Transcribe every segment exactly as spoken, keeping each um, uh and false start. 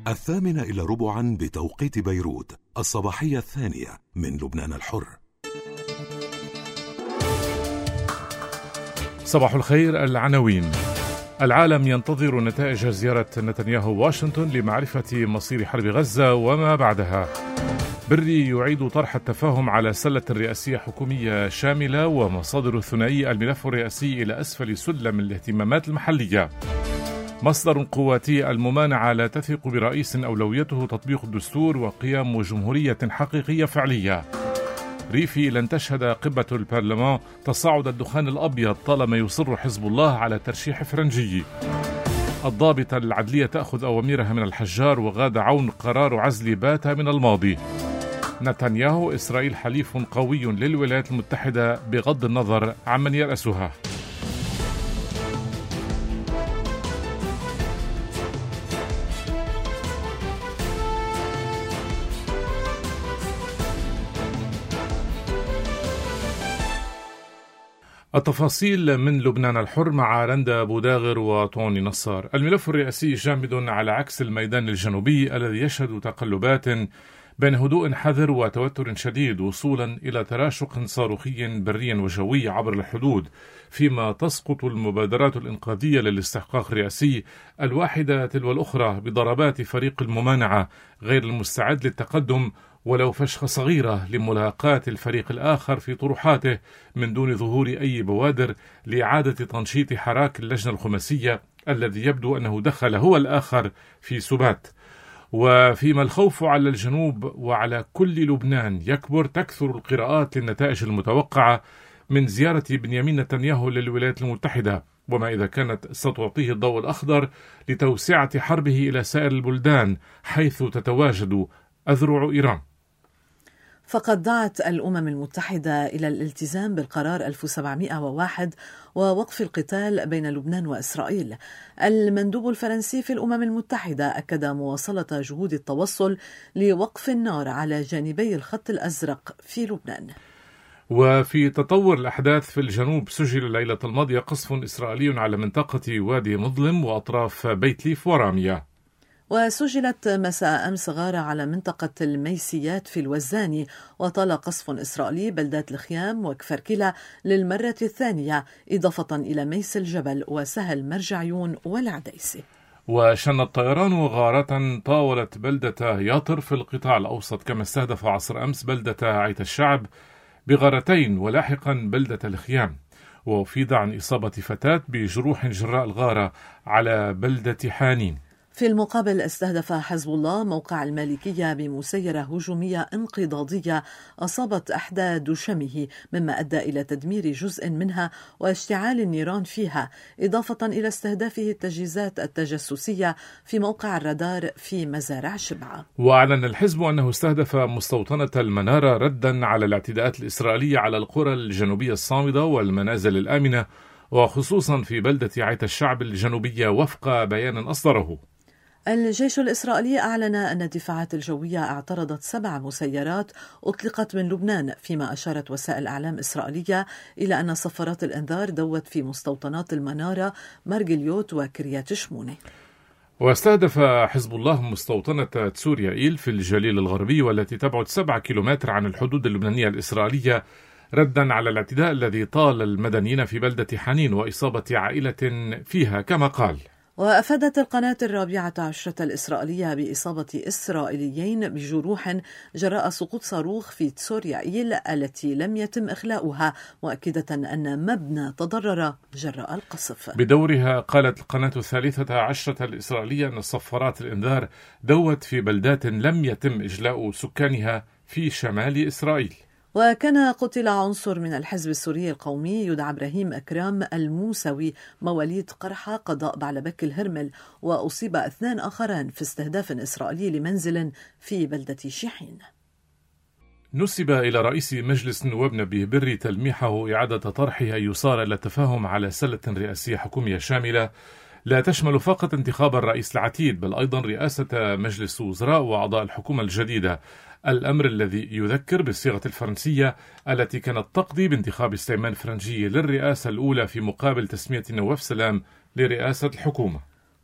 الثامنة إلى ربعا بتوقيت بيروت، الصباحية الثانية من لبنان الحر. صباح الخير. العناوين: العالم ينتظر نتائج زيارة نتنياهو واشنطن لمعرفة مصير حرب غزة وما بعدها. بري يعيد طرح التفاهم على سلة رئاسية حكومية شاملة، ومصادر الثنائي الملف الرئاسي إلى أسفل سلم الاهتمامات المحلية. مصدر قواتي الممانعة لا تثق برئيس أولويته تطبيق الدستور وقيام جمهورية حقيقية فعلية. ريفي لن تشهد قبة البرلمان تصاعد الدخان الأبيض طالما يصر حزب الله على ترشيح فرنجي. الضابطة العدلية تأخذ أوامرها من الحجار، وغاد عون قرار عزل باتا من الماضي. نتنياهو: إسرائيل حليف قوي للولايات المتحدة بغض النظر عمن يرأسها. التفاصيل من لبنان الحر مع رندا بوداغر وطوني نصار. الملف الرئاسي جامد على عكس الميدان الجنوبي الذي يشهد تقلبات بين هدوء حذر وتوتر شديد، وصولا إلى تراشق صاروخي بري وجوي عبر الحدود، فيما تسقط المبادرات الإنقاذية للاستحقاق الرئاسي الواحدة تلو الأخرى بضربات فريق الممانعة غير المستعد للتقدم ولو فشخة صغيرة لملاقاة الفريق الآخر في طروحاته من دون ظهور أي بوادر لإعادة تنشيط حراك اللجنة الخماسية الذي يبدو أنه دخل هو الآخر في سبات. وفيما الخوف على الجنوب وعلى كل لبنان يكبر، تكثر القراءات للنتائج المتوقعة من زيارة بنيامين نتنياهو للولايات المتحدة، وما إذا كانت ستعطيه الضوء الأخضر لتوسعة حربه إلى سائر البلدان حيث تتواجد أذرع إيران. فقد دعت الأمم المتحدة إلى الالتزام بالقرار ألف وسبعمائة وواحد ووقف القتال بين لبنان وإسرائيل. المندوب الفرنسي في الأمم المتحدة أكد مواصلة جهود التوصل لوقف النار على جانبي الخط الأزرق في لبنان. وفي تطور الأحداث في الجنوب، سجل الليلة الماضية قصف إسرائيلي على منطقة وادي مظلم وأطراف بيت ليف ورامية. وسجلت مساء أمس غارة على منطقة الميسيات في الوزاني، وطال قصف إسرائيلي بلدات الخيام وكفركلة للمرة الثانية، إضافة إلى ميس الجبل وسهل مرجعيون والعديسي. وشن الطيران غارة طاولت بلدة ياطر في القطاع الأوسط، كما استهدف عصر أمس بلدة عيت الشعب بغارتين ولاحقا بلدة الخيام، وفيض عن إصابة فتاة بجروح جراء الغارة على بلدة حانين. في المقابل، استهدف حزب الله موقع المالكية بمسيرة هجومية انقضاضية أصابت أحدى دشمه، مما أدى إلى تدمير جزء منها واشتعال النيران فيها، إضافة إلى استهدافه التجهيزات التجسسية في موقع الرادار في مزارع شبعة. وأعلن الحزب أنه استهدف مستوطنة المنارة ردا على الاعتداءات الإسرائيلية على القرى الجنوبية الصامدة والمنازل الآمنة، وخصوصا في بلدة عيت الشعب الجنوبية وفق بيان أصدره. الجيش الإسرائيلي أعلن أن الدفاعات الجوية اعترضت سبع مسيرات أطلقت من لبنان، فيما أشارت وسائل أعلام إسرائيلية إلى أن صفارات الإنذار دوت في مستوطنات المنارة، مرجليوت وكريات شمونة. واستهدف حزب الله مستوطنة تسوريا إيل في الجليل الغربي، والتي تبعد سبعة كيلومتر عن الحدود اللبنانية الإسرائيلية، ردا على الاعتداء الذي طال المدنيين في بلدة حنين وإصابة عائلة فيها كما قال. وأفادت القناة الرابعة عشرة الإسرائيلية بإصابة إسرائيليين بجروح جراء سقوط صاروخ في تسوريا إيل التي لم يتم إخلاؤها، مؤكدة أن مبنى تضرر جراء القصف. بدورها قالت القناة الثالثة عشرة الإسرائيلية أن صفارات الإنذار دوت في بلدات لم يتم إجلاء سكانها في شمال إسرائيل. وكان قتل عنصر من الحزب السوري القومي يدعى إبراهيم أكرام الموسوي مواليد قرحة قضاء بعلبك الهرمل، وأصيب اثنان آخران في استهداف إسرائيلي لمنزل في بلدة شيحين. نسب إلى رئيس مجلس النواب نبيه بري تلميحه إعادة طرحه أن يصار إلى التفاهم على سلة رئاسية حكومية شاملة لا تشمل فقط انتخاب الرئيس العتيد، بل أيضا رئاسة مجلس وزراء وأعضاء الحكومة الجديدة، الأمر الذي يذكر بالصيغة الفرنسية التي كانت تقضي بانتخاب سليمان فرنجي للرئاسة الأولى في مقابل تسمية نواف سلام لرئاسة الحكومة.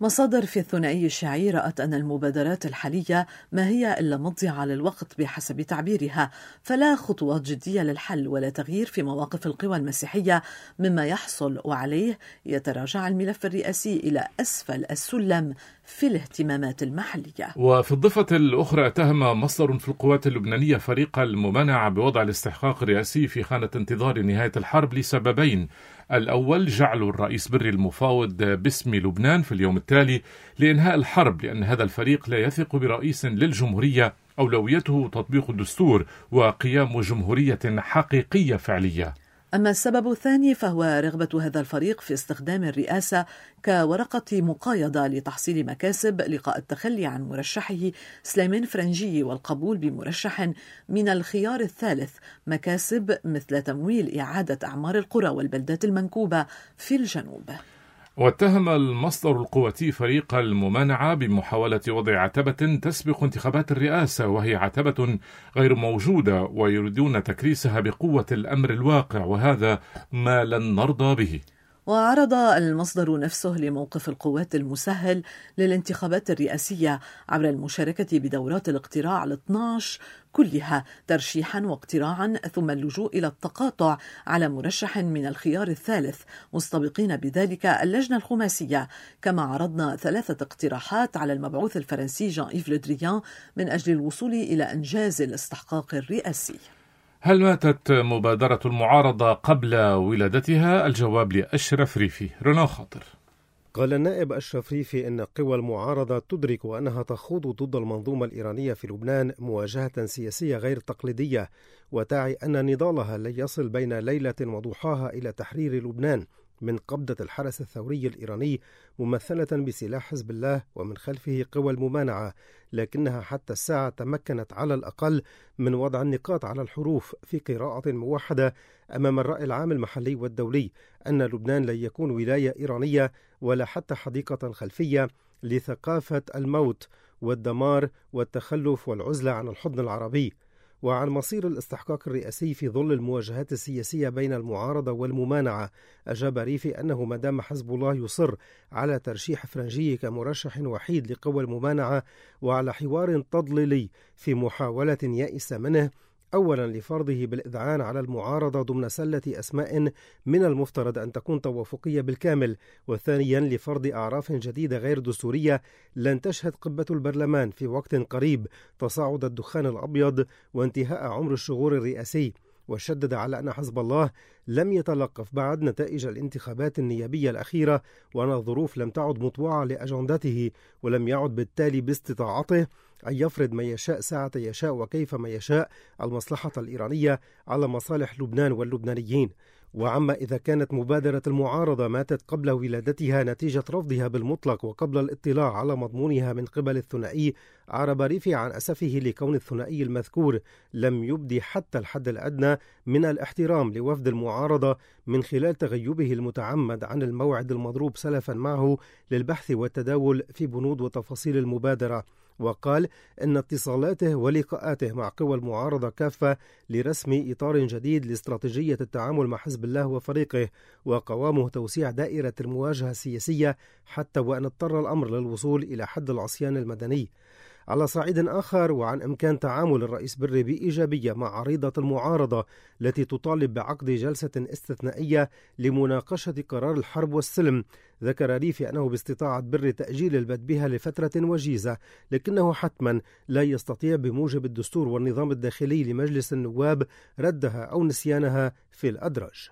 مصادر في الثنائي الشيعي رأت أن المبادرات الحالية ما هي إلا مضيعة للوقت بحسب تعبيرها، فلا خطوات جدية للحل ولا تغيير في مواقف القوى المسيحية مما يحصل، وعليه يتراجع الملف الرئاسي إلى أسفل السلم في الاهتمامات المحلية. وفي الضفة الأخرى اتهم مصدر في القوات اللبنانية فريق الممانعة بوضع الاستحقاق الرئاسي في خانة انتظار نهاية الحرب لسببين: الأول جعل الرئيس بري المفاوض باسم لبنان في اليوم التالي لإنهاء الحرب، لأن هذا الفريق لا يثق برئيس للجمهورية أولويته تطبيق الدستور وقيام جمهورية حقيقية فعلية. أما السبب الثاني فهو رغبة هذا الفريق في استخدام الرئاسة كورقة مقايضة لتحصيل مكاسب لقاء التخلي عن مرشحه سليمان فرنجي والقبول بمرشح من الخيار الثالث، مكاسب مثل تمويل إعادة أعمار القرى والبلدات المنكوبة في الجنوب. واتهم المصدر القواتي فريق الممانعة بمحاولة وضع عتبة تسبق انتخابات الرئاسة، وهي عتبة غير موجودة، ويريدون تكريسها بقوة الأمر الواقع، وهذا ما لن نرضى به. وعرض المصدر نفسه لموقف القوات المسهل للانتخابات الرئاسية عبر المشاركة بدورات الاقتراع الاثنى عشر كلها ترشيحا واقتراعا، ثم اللجوء إلى التقاطع على مرشح من الخيار الثالث، مستبقين بذلك اللجنة الخماسية. كما عرضنا ثلاثة اقتراحات على المبعوث الفرنسي جان إيف لو دريان من أجل الوصول إلى إنجاز الاستحقاق الرئاسي. هل ماتت مبادرة المعارضة قبل ولادتها؟ الجواب لأشرف ريفي. رنا خاطر. قال النائب أشرف ريفي إن قوى المعارضة تدرك أنها تخوض ضد المنظومة الإيرانية في لبنان مواجهة سياسية غير تقليدية، وتعي أن نضالها لن يصل بين ليلة وضحاها إلى تحرير لبنان من قبضة الحرس الثوري الإيراني ممثلة بسلاح حزب الله ومن خلفه قوى الممانعة، لكنها حتى الساعة تمكنت على الأقل من وضع النقاط على الحروف في قراءة موحدة أمام الرأي العام المحلي والدولي أن لبنان لن يكون ولاية إيرانية ولا حتى حديقة خلفية لثقافة الموت والدمار والتخلف والعزلة عن الحضن العربي. وعن مصير الاستحقاق الرئاسي في ظل المواجهات السياسية بين المعارضة والممانعة، أجاب ريفي أنه مدام حزب الله يصر على ترشيح فرنجي كمرشح وحيد لقوى الممانعة وعلى حوار تضليلي في محاولة يائس منه، أولا لفرضه بالإذعان على المعارضة ضمن سلة أسماء من المفترض أن تكون توافقية بالكامل، وثانيا لفرض أعراف جديدة غير دستورية لن تشهد قبة البرلمان في وقت قريب تصاعد الدخان الأبيض وانتهاء عمر الشغور الرئاسي. وشدد على أن حزب الله لم يتلقف بعد نتائج الانتخابات النيابية الأخيرة، وأن الظروف لم تعد مطوعة لأجندته، ولم يعد بالتالي باستطاعته أن يفرض ما يشاء ساعة يشاء وكيف ما يشاء المصلحة الإيرانية على مصالح لبنان واللبنانيين. وعما إذا كانت مبادرة المعارضة ماتت قبل ولادتها نتيجة رفضها بالمطلق وقبل الاطلاع على مضمونها من قبل الثنائي، أعرب ريفي عن أسفه لكون الثنائي المذكور لم يبدي حتى الحد الأدنى من الاحترام لوفد المعارضة من خلال تغيبه المتعمد عن الموعد المضروب سلفا معه للبحث والتداول في بنود وتفاصيل المبادرة. وقال إن اتصالاته ولقاءاته مع قوى المعارضة كافة لرسم إطار جديد لاستراتيجية التعامل مع حزب الله وفريقه، وقوامه توسيع دائرة المواجهة السياسية حتى وأن اضطر الأمر للوصول إلى حد العصيان المدني. على صعيد آخر، وعن إمكان تعامل الرئيس بري بإيجابية مع عريضة المعارضة التي تطالب بعقد جلسة استثنائية لمناقشة قرار الحرب والسلم، ذكر ريفي أنه باستطاعة بري تأجيل البدء بها لفترة وجيزة، لكنه حتما لا يستطيع بموجب الدستور والنظام الداخلي لمجلس النواب ردها أو نسيانها في الأدرج.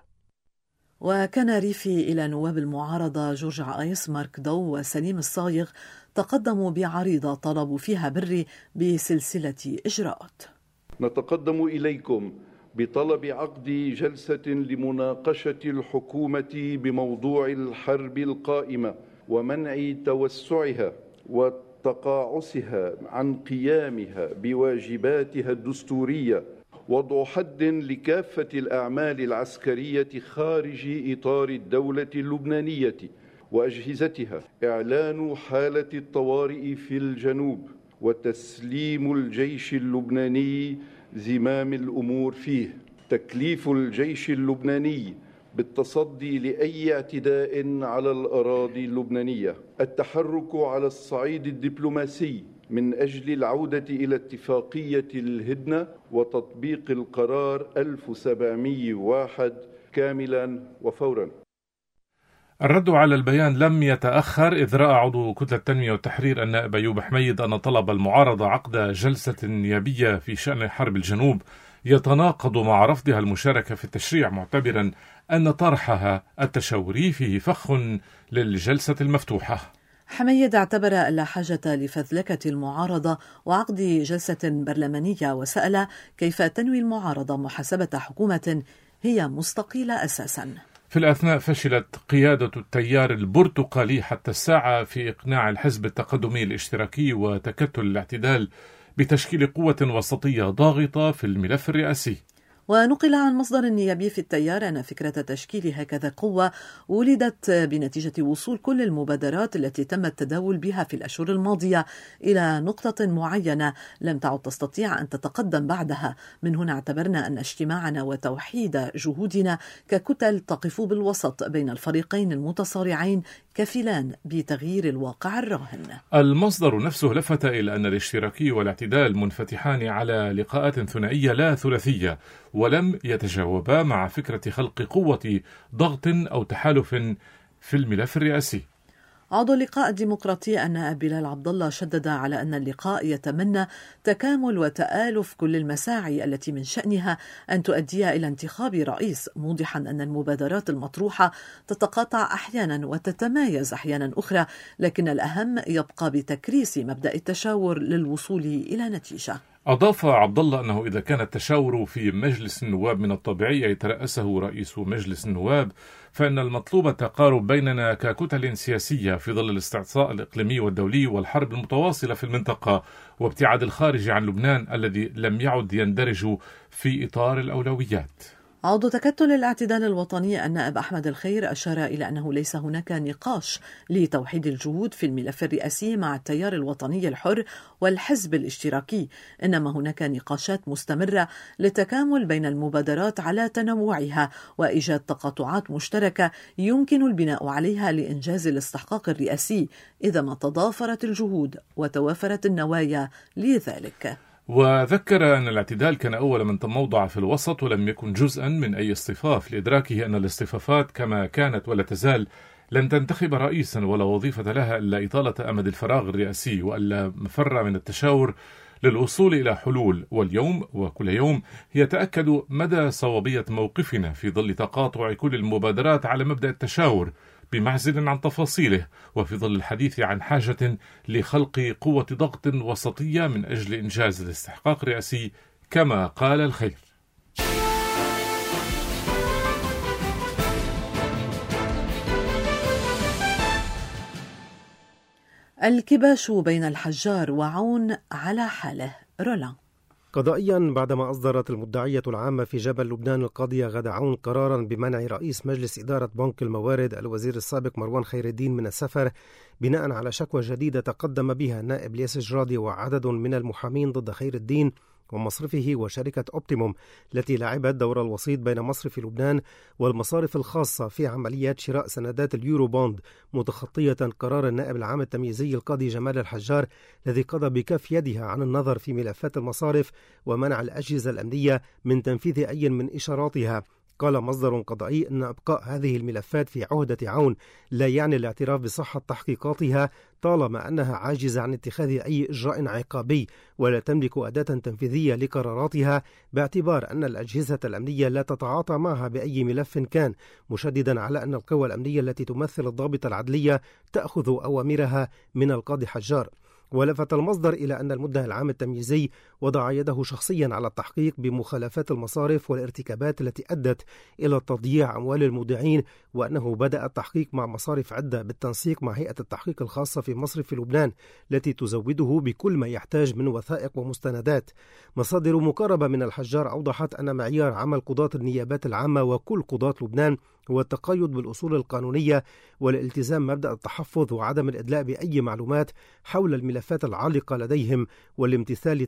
وكان ريفي إلى نواب المعارضة جورج عايس، مارك دو وسليم الصايغ تقدموا بعريضة طلبوا فيها بري بسلسلة إجراءات. نتقدم إليكم بطلب عقد جلسة لمناقشة الحكومة بموضوع الحرب القائمة ومنع توسعها وتقاعسها عن قيامها بواجباتها الدستورية، وضع حد لكافة الأعمال العسكرية خارج إطار الدولة اللبنانية وأجهزتها، إعلان حالة الطوارئ في الجنوب، وتسليم الجيش اللبناني زمام الأمور فيه، تكليف الجيش اللبناني بالتصدي لأي اعتداء على الأراضي اللبنانية، التحرك على الصعيد الدبلوماسي من أجل العودة إلى اتفاقية الهدنة وتطبيق القرار ألف وسبعمئة وواحد كاملا وفورا. الرد على البيان لم يتأخر، إذ رأى عضو كتلة التنمية والتحرير النائب أيوب حميد أن طلب المعارضة عقد جلسة نيابية في شأن حرب الجنوب يتناقض مع رفضها المشاركة في التشريع، معتبرا أن طرحها التشاوري فيه فخ للجلسة المفتوحة. حميد اعتبر أن لا حاجة لفذلكة المعارضة وعقد جلسة برلمانية، وسأل كيف تنوي المعارضة محاسبة حكومة هي مستقيلة أساسا. في الأثناء فشلت قيادة التيار البرتقالي حتى الساعة في إقناع الحزب التقدمي الاشتراكي وتكتل الاعتدال بتشكيل قوة وسطية ضاغطة في الملف الرئاسي. ونقل عن مصدر نيابي في التيار أن فكرة تشكيل هكذا قوة ولدت بنتيجة وصول كل المبادرات التي تم التداول بها في الأشهر الماضية إلى نقطة معينة لم تعد تستطيع أن تتقدم بعدها. من هنا اعتبرنا أن اجتماعنا وتوحيد جهودنا ككتل تقف بالوسط بين الفريقين المتصارعين كفيلان بتغيير الواقع الراهن. المصدر نفسه لفت إلى أن الاشتراكي والاعتدال منفتحان على لقاءات ثنائية لا ثلاثية، ولم يتجاوبا مع فكرة خلق قوة ضغط أو تحالف في الملف الرئاسي. عضو اللقاء الديمقراطي النائب بلال عبد الله شدد على أن اللقاء يتمنى تكامل وتآلف كل المساعي التي من شأنها أن تؤدي إلى انتخاب رئيس، موضحا أن المبادرات المطروحة تتقاطع أحيانا وتتمايز أحيانا أخرى، لكن الأهم يبقى بتكريس مبدأ التشاور للوصول إلى نتيجة. أضاف عبد الله أنه إذا كان التشاور في مجلس النواب من الطبيعي يترأسه رئيس مجلس النواب، فإن المطلوب تقارب بيننا ككتل سياسية في ظل الاستعصاء الإقليمي والدولي والحرب المتواصلة في المنطقة وابتعاد الخارج عن لبنان الذي لم يعد يندرج في إطار الأولويات. عضو تكتل الاعتدال الوطني النائب أحمد الخير أشار إلى أنه ليس هناك نقاش لتوحيد الجهود في الملف الرئاسي مع التيار الوطني الحر والحزب الاشتراكي، إنما هناك نقاشات مستمرة للتكامل بين المبادرات على تنوعها وإيجاد تقاطعات مشتركة يمكن البناء عليها لإنجاز الاستحقاق الرئاسي إذا ما تضافرت الجهود وتوافرت النوايا لذلك. وذكر أن الاعتدال كان أول من تموضع في الوسط ولم يكن جزءا من أي اصطفاف، لإدراكه أن الاصطفافات كما كانت ولا تزال لن تنتخب رئيسا ولا وظيفة لها إلا إطالة أمد الفراغ الرئاسي، وألا مفر من التشاور للوصول إلى حلول. واليوم وكل يوم يتأكد مدى صوابية موقفنا في ظل تقاطع كل المبادرات على مبدأ التشاور بمعزل عن تفاصيله، وفي ظل الحديث عن حاجة لخلق قوة ضغط وسطية من أجل إنجاز الاستحقاق الرئاسي كما قال الخير. الكباش بين الحجار وعون على حاله. رولا. قضائيا بعدما أصدرت المدعية العامة في جبل لبنان القاضية غادة عون قرارا بمنع رئيس مجلس إدارة بنك الموارد الوزير السابق مروان خير الدين من السفر بناء على شكوى جديدة تقدم بها النائب الياس الجرادي وعدد من المحامين ضد خير الدين ومصرفه وشركة أوبتيموم التي لعبت دور الوسيط بين مصرف لبنان والمصارف الخاصة في عمليات شراء سندات اليورو بوند، متخطية قرار النائب العام التمييزي القاضي جمال الحجار الذي قضى بكف يدها عن النظر في ملفات المصارف ومنع الأجهزة الأمنية من تنفيذ أي من إشاراتها. قال مصدر قضائي أن إبقاء هذه الملفات في عهدة عون لا يعني الاعتراف بصحة تحقيقاتها طالما أنها عاجزة عن اتخاذ أي إجراء عقابي ولا تملك أداة تنفيذية لقراراتها، باعتبار أن الأجهزة الأمنية لا تتعاطى معها بأي ملف كان، مشددا على أن القوى الأمنية التي تمثل الضابط العدلية تأخذ أوامرها من القاضي حجار. ولفت المصدر إلى أن المدعي العام التمييزي وضع يده شخصيا على التحقيق بمخالفات المصارف والارتكابات التي أدت إلى تضييع أموال المودعين، وأنه بدأ التحقيق مع مصارف عدة بالتنسيق مع هيئة التحقيق الخاصة في مصرف في لبنان التي تزوده بكل ما يحتاج من وثائق ومستندات. مصادر مقربة من الحجار أوضحت أن معيار عمل قضاة النيابات العامة وكل قضاة لبنان هو التقيد بالأصول القانونية والالتزام مبدأ التحفظ وعدم الإدلاء بأي معلومات حول الملفات العالقة لديهم والامتثال لتعليمات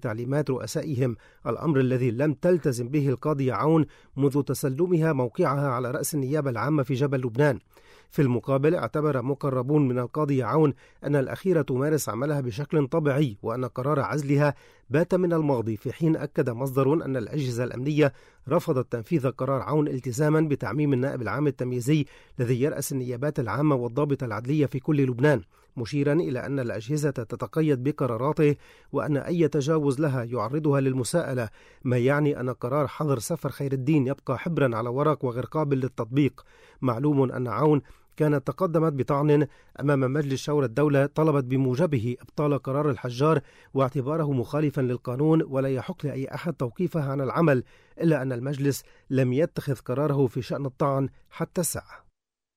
بحياة رؤسائهم، الأمر الذي لم تلتزم به القاضية عون منذ تسلمها موقعها على رأس النيابة العامة في جبل لبنان. في المقابل اعتبر مقربون من القاضية عون أن الأخيرة تمارس عملها بشكل طبيعي وأن قرار عزلها بات من الماضي، في حين أكد مصدر أن الأجهزة الأمنية رفضت تنفيذ قرار عون التزاما بتعميم النائب العام التمييزي الذي يرأس النيابات العامة والضابط العدلية في كل لبنان، مشيرا إلى أن الأجهزة تتقيد بقراراته وأن أي تجاوز لها يعرضها للمساءلة، ما يعني أن قرار حظر سفر خير الدين يبقى حبرا على ورق وغير قابل للتطبيق. معلوم أن عون كانت تقدمت بطعن أمام مجلس شورى الدولة طلبت بموجبه إبطال قرار الحجار واعتباره مخالفا للقانون ولا يحق لأي أحد توقيفه عن العمل، إلا أن المجلس لم يتخذ قراره في شأن الطعن حتى الساعة.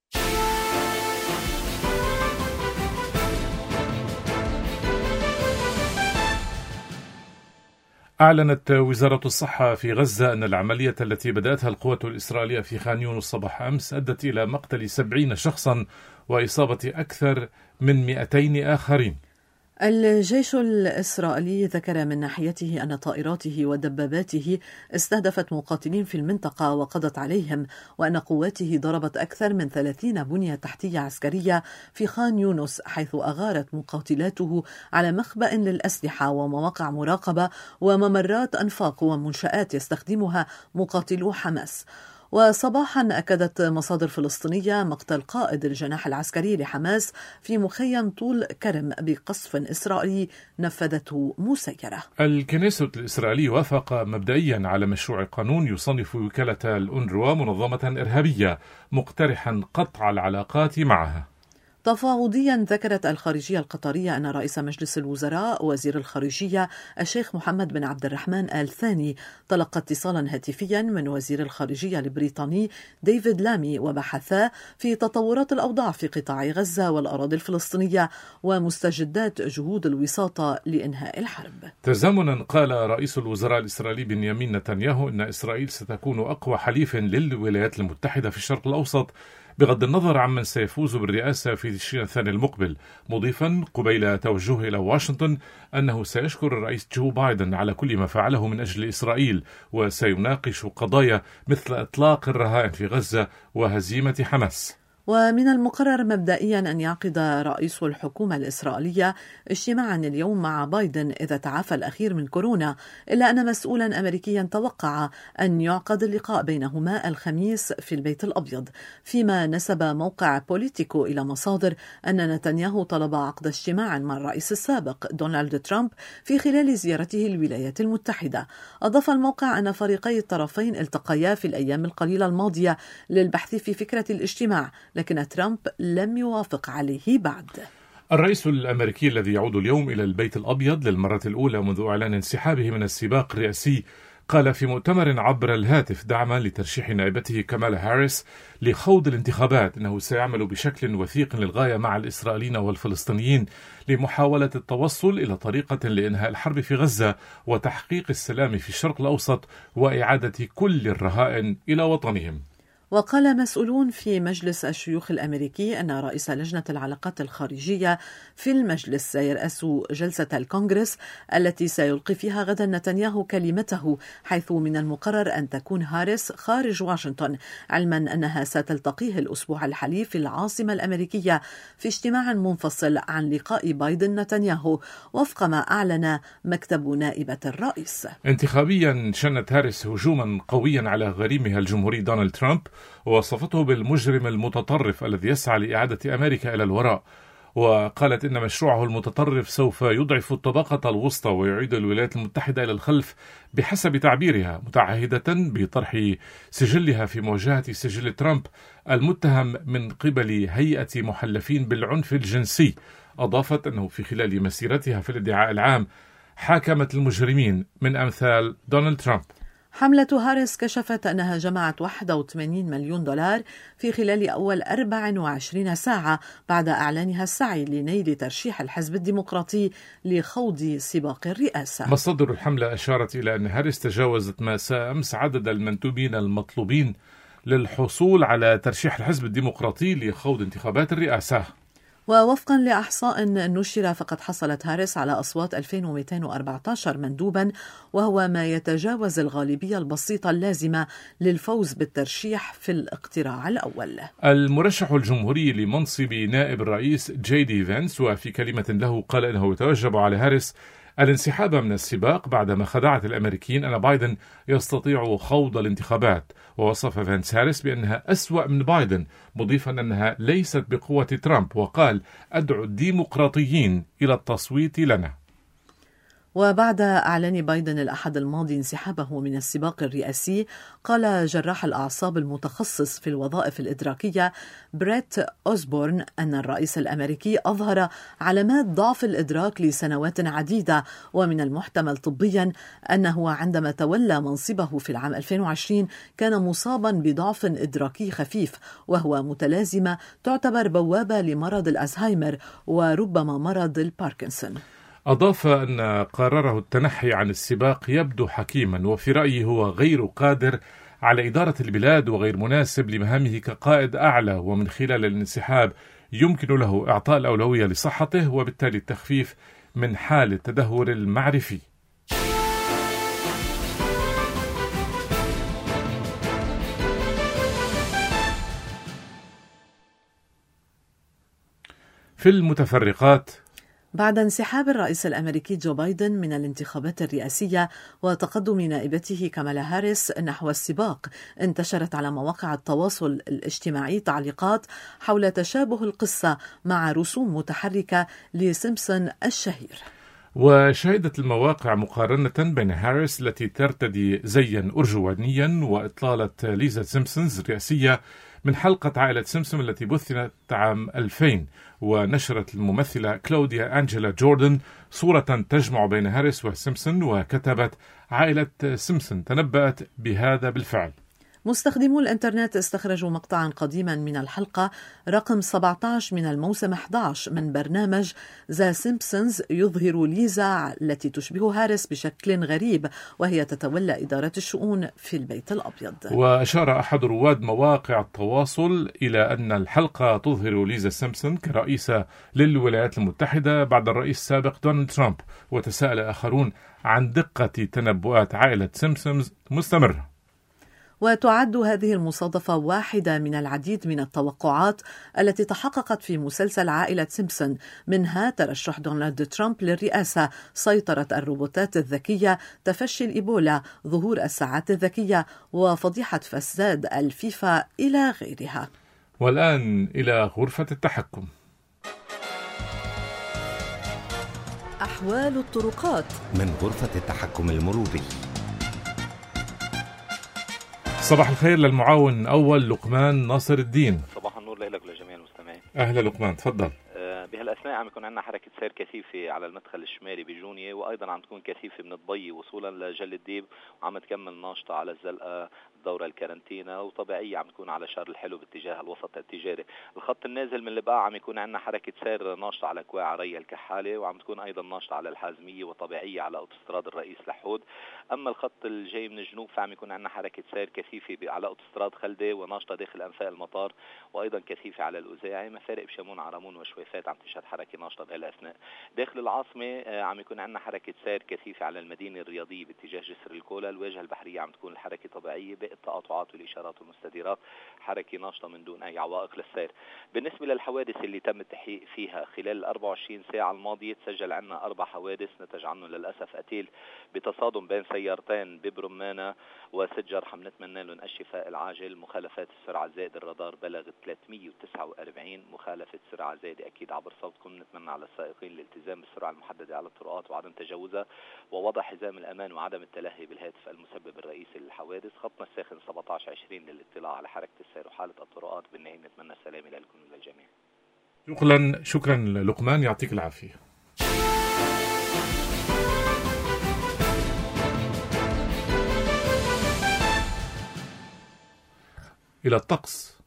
أعلنت وزارة الصحة في غزة أن العملية التي بدأتها القوات الإسرائيلية في خان يونس صباح أمس أدت إلى مقتل سبعين شخصا وإصابة أكثر من مئتين آخرين. الجيش الإسرائيلي ذكر من ناحيته أن طائراته ودباباته استهدفت مقاتلين في المنطقة وقضت عليهم، وأن قواته ضربت أكثر من ثلاثين بنية تحتية عسكرية في خان يونس، حيث أغارت مقاتلاته على مخبأ للأسلحة ومواقع مراقبة وممرات أنفاق ومنشآت يستخدمها مقاتلو حماس. وصباحا أكدت مصادر فلسطينية مقتل قائد الجناح العسكري لحماس في مخيم طول كرم بقصف إسرائيلي نفذته مسيرة. الكنيسة الإسرائيلي وافق مبدئيا على مشروع قانون يصنف وكالة الأونروا منظمة إرهابية، مقترحا قطع العلاقات معها. تفاوضيا ذكرت الخارجية القطرية أن رئيس مجلس الوزراء وزير الخارجية الشيخ محمد بن عبد الرحمن آل ثاني تلقى اتصالا هاتفيا من وزير الخارجية البريطاني ديفيد لامي وبحثا في تطورات الأوضاع في قطاع غزة والأراضي الفلسطينية ومستجدات جهود الوساطة لإنهاء الحرب. تزامنا قال رئيس الوزراء الإسرائيلي بنيامين نتنياهو أن إسرائيل ستكون أقوى حليف للولايات المتحدة في الشرق الأوسط بغض النظر عمن سيفوز بالرئاسة في تشرين الثاني المقبل، مضيفا قبيل توجهه إلى واشنطن أنه سيشكر الرئيس جو بايدن على كل ما فعله من أجل إسرائيل، وسيناقش قضايا مثل إطلاق الرهائن في غزة وهزيمة حماس. ومن المقرر مبدئيا أن يعقد رئيس الحكومة الإسرائيلية اجتماعا اليوم مع بايدن إذا تعافى الأخير من كورونا، إلا أن مسؤولا أمريكيا توقع أن يعقد اللقاء بينهما الخميس في البيت الأبيض، فيما نسب موقع بوليتيكو إلى مصادر أن نتنياهو طلب عقد اجتماع مع الرئيس السابق دونالد ترامب في خلال زيارته الولايات المتحدة. أضاف الموقع أن فريقي الطرفين التقيا في الأيام القليلة الماضية للبحث في فكرة الاجتماع، لكن ترامب لم يوافق عليه بعد. الرئيس الأمريكي الذي يعود اليوم إلى البيت الأبيض للمرة الأولى منذ إعلان انسحابه من السباق الرئاسي قال في مؤتمر عبر الهاتف دعما لترشيح نائبته كامالا هاريس لخوض الانتخابات أنه سيعمل بشكل وثيق للغاية مع الإسرائيليين والفلسطينيين لمحاولة التوصل إلى طريقة لإنهاء الحرب في غزة وتحقيق السلام في الشرق الأوسط وإعادة كل الرهائن إلى وطنهم. وقال مسؤولون في مجلس الشيوخ الأمريكي أن رئيس لجنة العلاقات الخارجية في المجلس سيرأس جلسة الكونغرس التي سيلقي فيها غدا نتنياهو كلمته، حيث من المقرر أن تكون هاريس خارج واشنطن، علما أنها ستلتقيه الأسبوع الحالي في العاصمة الأمريكية في اجتماع منفصل عن لقاء بايدن نتنياهو، وفق ما أعلن مكتب نائبة الرئيس. انتخابيا شنت هاريس هجوما قويا على غريمها الجمهوري دونالد ترامب، ووصفته بالمجرم المتطرف الذي يسعى لإعادة أمريكا إلى الوراء، وقالت إن مشروعه المتطرف سوف يضعف الطبقة الوسطى ويعيد الولايات المتحدة إلى الخلف بحسب تعبيرها، متعهدة بطرح سجلها في مواجهة سجل ترامب المتهم من قبل هيئة محلفين بالعنف الجنسي. أضافت أنه في خلال مسيرتها في الادعاء العام حاكمت المجرمين من أمثال دونالد ترامب. حملة هاريس كشفت أنها جمعت واحد وثمانين مليون دولار في خلال أول أربع وعشرين ساعة بعد إعلانها السعي لنيل ترشيح الحزب الديمقراطي لخوض سباق الرئاسة. مصادر الحملة أشارت إلى أن هاريس تجاوزت مساء أمس عدد المنتوبين المطلوبين للحصول على ترشيح الحزب الديمقراطي لخوض انتخابات الرئاسة. ووفقا لإحصاء نشر فقد حصلت هاريس على أصوات ألفين ومئتين وأربعة عشر مندوبا، وهو ما يتجاوز الغالبية البسيطة اللازمة للفوز بالترشيح في الاقتراع الأول. المرشح الجمهوري لمنصب نائب الرئيس جي دي فينس وفي كلمة له قال إنه يتوجب على هاريس الانسحاب من السباق بعدما خدعت الأمريكيين أن بايدن يستطيع خوض الانتخابات، ووصف فانس هاريس بأنها أسوأ من بايدن، مضيفا أنها ليست بقوة ترامب، وقال أدعو الديمقراطيين إلى التصويت لنا. وبعد إعلان بايدن الأحد الماضي انسحابه من السباق الرئاسي، قال جراح الأعصاب المتخصص في الوظائف الإدراكية بريت أوزبورن أن الرئيس الأمريكي أظهر علامات ضعف الإدراك لسنوات عديدة، ومن المحتمل طبيا أنه عندما تولى منصبه في العام ألفين وعشرين كان مصابا بضعف إدراكي خفيف، وهو متلازمة تعتبر بوابة لمرض الأزهايمر وربما مرض الباركنسون. أضاف أن قراره التنحي عن السباق يبدو حكيما، وفي رأيه هو غير قادر على إدارة البلاد وغير مناسب لمهامه كقائد أعلى، ومن خلال الانسحاب يمكن له إعطاء الأولوية لصحته وبالتالي التخفيف من حال التدهور المعرفي. في المتفرقات، بعد انسحاب الرئيس الأمريكي جو بايدن من الانتخابات الرئاسية وتقدم نائبته كامالا هاريس نحو السباق، انتشرت على مواقع التواصل الاجتماعي تعليقات حول تشابه القصة مع رسوم متحركة لسيمبسون الشهير. وشهدت المواقع مقارنة بين هاريس التي ترتدي زيا أرجوانيا وإطلالة ليزا سيمبسونز الرئاسية من حلقة عائلة سيمبسون التي بثت عام ألفين، ونشرت الممثلة كلوديا أنجيلا جوردن صورة تجمع بين هاريس وسيمبسون وكتبت: عائلة سيمبسون تنبأت بهذا بالفعل. مستخدمو الإنترنت استخرجوا مقطعا قديما من الحلقة رقم سبعة عشر من الموسم أحد عشر من برنامج ذا سيمبسونز، يظهر ليزا التي تشبه هاريس بشكل غريب وهي تتولى إدارة الشؤون في البيت الأبيض. وأشار أحد رواد مواقع التواصل إلى أن الحلقة تظهر ليزا سيمبسون كرئيسة للولايات المتحدة بعد الرئيس السابق دونالد ترامب، وتساءل آخرون عن دقة تنبؤات عائلة سيمبسونز مستمرة. وتعد هذه المصادفة واحدة من العديد من التوقعات التي تحققت في مسلسل عائلة سيمبسون، منها ترشح دونالد ترامب للرئاسة، سيطرة الروبوتات الذكية، تفشي الإيبولا، ظهور الساعات الذكية، وفضيحة فساد الفيفا إلى غيرها. والآن إلى غرفة التحكم. أحوال الطرقات من غرفة التحكم المروري. صباح الخير للمعاون أول لقمان ناصر الدين. صباح النور لك ولجميع المستمعين. أهلا لقمان، تفضل. بهالأثناء عم يكون عندنا حركة سير كثيفة على المدخل الشمالي بجونية، وأيضا عم تكون كثيفة من الضي وصولا لجل الديب، وعم تكمل ناشطة على الزلقة دورة الكارنتينا، وطبيعية عم تكون على شار الحلو باتجاه الوسط التجاري. الخط النازل من البقاع عم يكون عندنا حركة سير ناشطة على كواع ري الكحالة، وعم تكون أيضا ناشطة على الحازمية، وطبيعية على أوتوستراد الرئيس لحود. أما الخط الجاي من الجنوب فعم يكون عندنا حركة سير كثيفة على أوتوستراد خلدة وناشطة داخل أنفاق المطار، وأيضا كثيفة على الأوزاعي، مفارق بشمون عرمون وشويفات عم تشهد حركة ناشطة بهالأثناء. داخل العاصمة عم يكون عندنا حركة سير كثيفة على المدينة الرياضية باتجاه جسر الكولا. الواجهة البحرية عم تكون الحركة طبيعية، باقي التقاطعات والإشارات والمستديرات حركة ناشطة من دون أي عوائق للسير. بالنسبة للحوادث اللي تم التحقيق فيها خلال الأربع وعشرين ساعة الماضية، تسجل عندنا أربع حوادث نتج عنه للأسف قتيل بتصادم بين سيارتين ببرمانة وست جرحى. بنتمنى لهم الشفاء العاجل. مخالفات السرعة زائد الرادار بلغت ثلاثمئة وتسعة وأربعين مخالفة سرعة زائدة أكيد عبر صوتكم. نتمنى على السائقين الالتزام بالسرعة المحددة على الطرقات وعدم تجاوزها، ووضع حزام الأمان وعدم التلهي بالهاتف المسبب الرئيسي للحوادث. خطنا الساخن سبعة عشر عشرين للاطلاع على حركة السير وحالة الطرقات. بالنهاية نتمنى السلامة لكم وللجميع. شكرا شكرا لقمان، يعطيك العافية. إلى الطقس.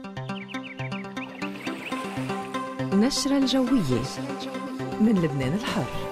نشرة الجوية من لبنان الحر.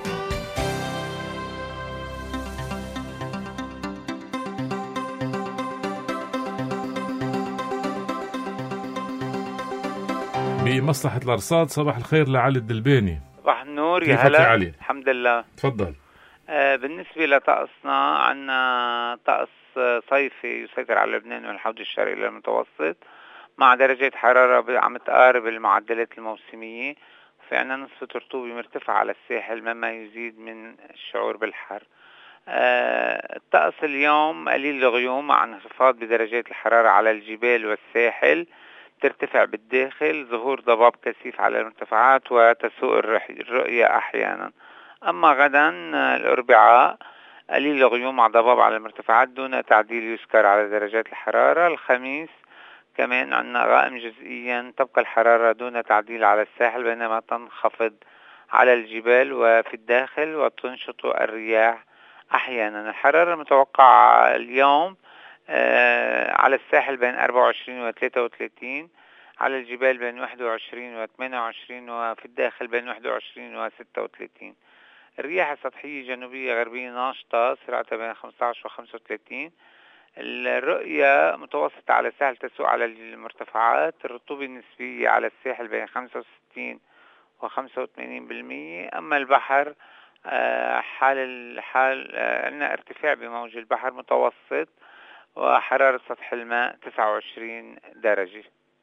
بمصلحة الأرصاد. صباح الخير لعلي الدلبيني. صباح النور يا كيفك هلا. يا علي؟ الحمد لله. تفضل. آه بالنسبة لطقسنا، عنا طقس صيفي يسيطر على لبنان والحوض الشرقي للمتوسط مع درجات حرارة عم تقارب المعدلات الموسمية. في عنا نسبة رطوبة مرتفعة على الساحل مما يزيد من الشعور بالحر. آه الطقس اليوم قليل الغيوم مع انخفاض بدرجات الحرارة على الجبال والساحل، ترتفع بالداخل، ظهور ضباب كثيف على المرتفعات وتسوء الرؤية أحيانا. أما غدا الأربعاء قليل الغيوم مع ضباب على المرتفعات دون تعديل يذكر على درجات الحرارة. الخميس كمان عندنا غائم جزئيا، تبقى الحرارة دون تعديل على الساحل بينما تنخفض على الجبال وفي الداخل وتنشط الرياح أحيانا. الحرارة المتوقعة اليوم آه على الساحل بين أربعة وعشرين و ثلاثة وثلاثين، على الجبال بين واحد وعشرين و ثمانية وعشرين، وفي الداخل بين واحد وعشرين و ستة وثلاثين. الرياح السطحية جنوبية غربية ناشطة سرعتها بين خمسة عشر و خمسة وثلاثين. الرؤية متوسطة على الساحل تسوء على المرتفعات. الرطوبة النسبية على الساحل بين خمسة وستين و خمسة وثمانين بالمية. أما البحر حال الحال عندنا ارتفاع بموج البحر متوسط وحرارة سطح الماء تسعة وعشرين درجة.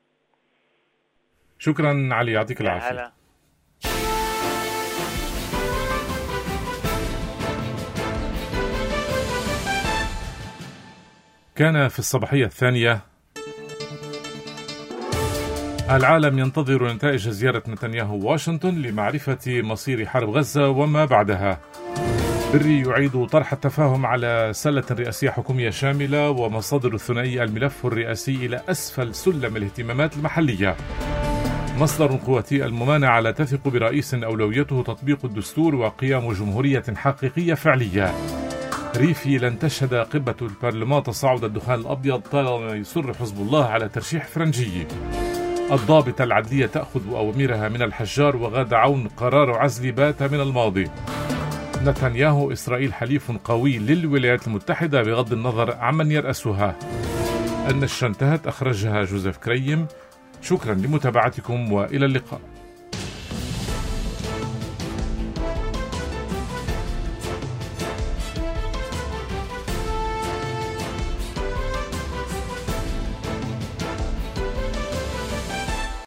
شكرا علي، يعطيك العافية. كان في الصباحية الثانية العالم ينتظر نتائج زيارة نتنياهو واشنطن لمعرفة مصير حرب غزة وما بعدها. بري يعيد طرح التفاهم على سلة رئاسية حكومية شاملة، ومصادر الثنائي الملف الرئاسي إلى أسفل سلم الاهتمامات المحلية. مصدر قواتي الممانعة لا تثق برئيس أولويته تطبيق الدستور وقيام جمهورية حقيقية فعلية. ريفي لن تشهد قبة البرلمان تصاعد الدخان الأبيض طالما يصر حزب الله على ترشيح فرنجي. الضابطة العدلية تأخذ أوامرها من الحجار، وغاد عون قرار عزل بات من الماضي. نتنياهو إسرائيل حليف قوي للولايات المتحدة بغض النظر عمن يرأسها. النشرة انتهت، أخرجها جوزيف كريم. شكرا لمتابعتكم وإلى اللقاء.